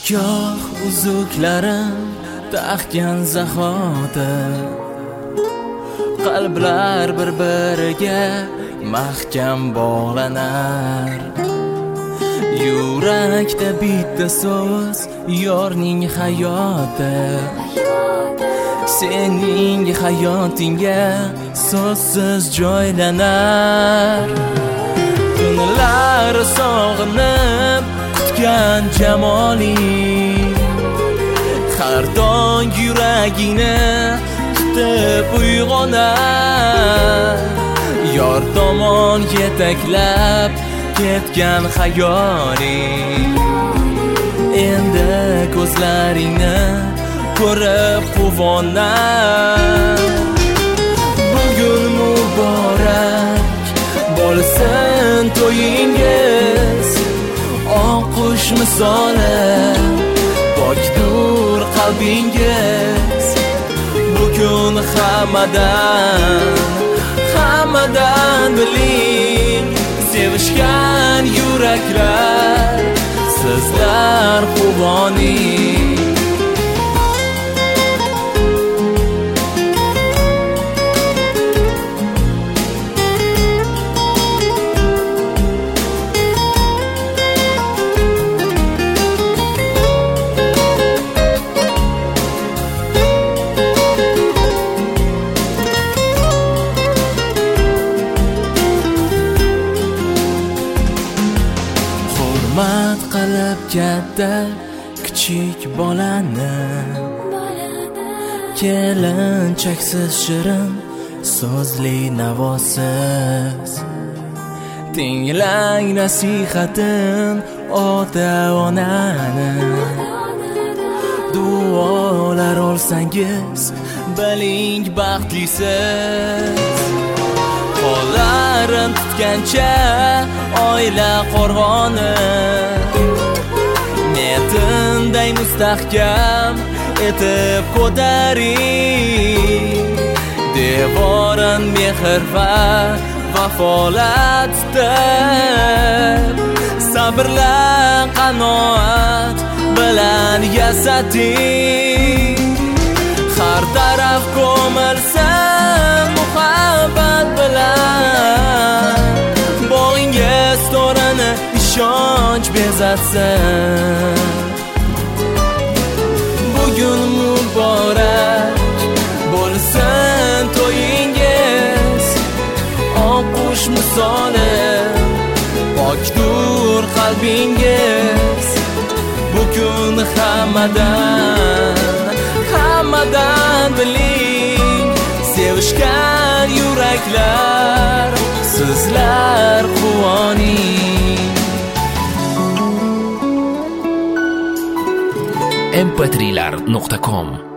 Nikoh uzuklarim taqgan zahoti qalblar bir-biriga mahkam bog'lanar. Yurakda bitta so'z yorning hayoti, sening hayotingga so'zsiz joylanar. Tunlar sog'inib kutgan jamoling, har tong yuragingni tutib uyg'onar. Yor tomon yetaklab ketgan hayoling, endi ko'zlaringni ko'rib quvonar. Bugun muborak bo'lsin to'yingiz, oqush misoli pokdur qalbingiz. Bugun hammadan biling, sevishgan yuraklar sizlar quvoning. Hurmat qilib katta kichik bolani, kelinchaksiz shirin so'zli navosiz. Tinglang nasihatin ota-onani, duolar olsangiz biling baxtlisiz. Qo'llarim tutgancha oila qo'rg'oni, metinday mustahkam etib ko'taring. Devorin mehr va vafolatdir, sabrla qanoat bilan yasating. Har taraf ko'milsin muhabbat bilan, bog'ingiz to'rini ishonch bezatsin. Bugun muborak bo'lsin to'yingiz, oqush misoli pokdur qalbingiz. Bugun hammadan biling, sevishgan yuraklar sizlar quvoning. mp3lar.com